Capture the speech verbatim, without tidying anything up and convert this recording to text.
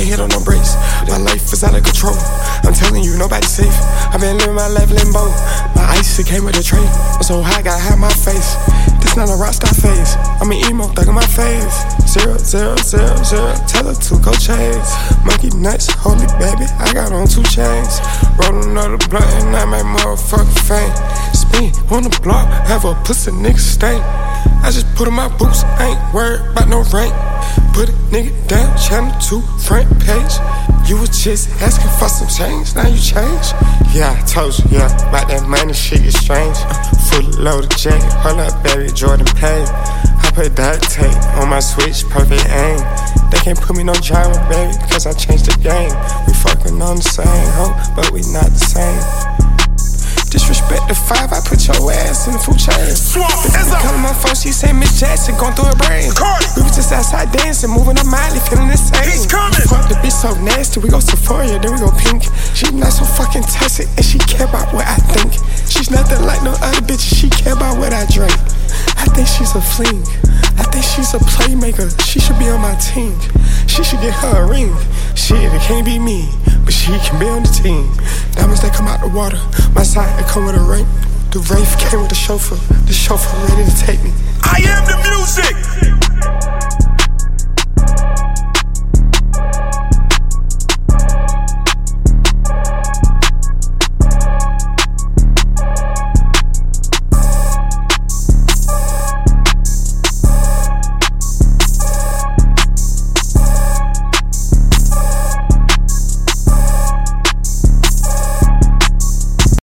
hit on no brakes. My life is out of control. I'm telling you, nobody's safe. I've been living my life limbo. My ice, it came with a tray. I'm so high, gotta hide my face. This not a rockstar phase. I'm an emo, thug in my face. Zero, zero, zero, zero. Tell her to go chase. Monkey nuts, holy baby, I got on two chains. Roll another blunt and I make motherfucking fame. Spin on the block, have a pussy nigga stain. I just put on my boots, I ain't worried about no rank. Put a nigga down, channel two, front page. You was just asking for some change, now you change. Yeah, I told you, yeah, about that money shit is strange. Full loaded J, hold up baby, Jordan Payne. I put duct tape on my switch, perfect aim. They can't put me no drama, baby, cause I changed the game. We fucking on the same hoe, but we not the same. Disrespect the five, I put your ass in the food chain. Swamp, calling my phone, she say Miss Jackson going through her brain. Cardi. We was just outside dancing, moving her Miley, feeling the same. He's coming. Fuck the bitch so nasty, we go Sephora, then we go pink. She not so fucking toxic, and she care about what I think. She's nothing like no other bitch, she care about what I drink. I think she's a fling, I think she's a playmaker. She should be on my team, she should get her a ring. Shit, it can't be me, but she can be on the team. Diamonds that come out the water, my side it come with a ring. The Wraith came with the chauffeur, the chauffeur ready to take me. I am the music.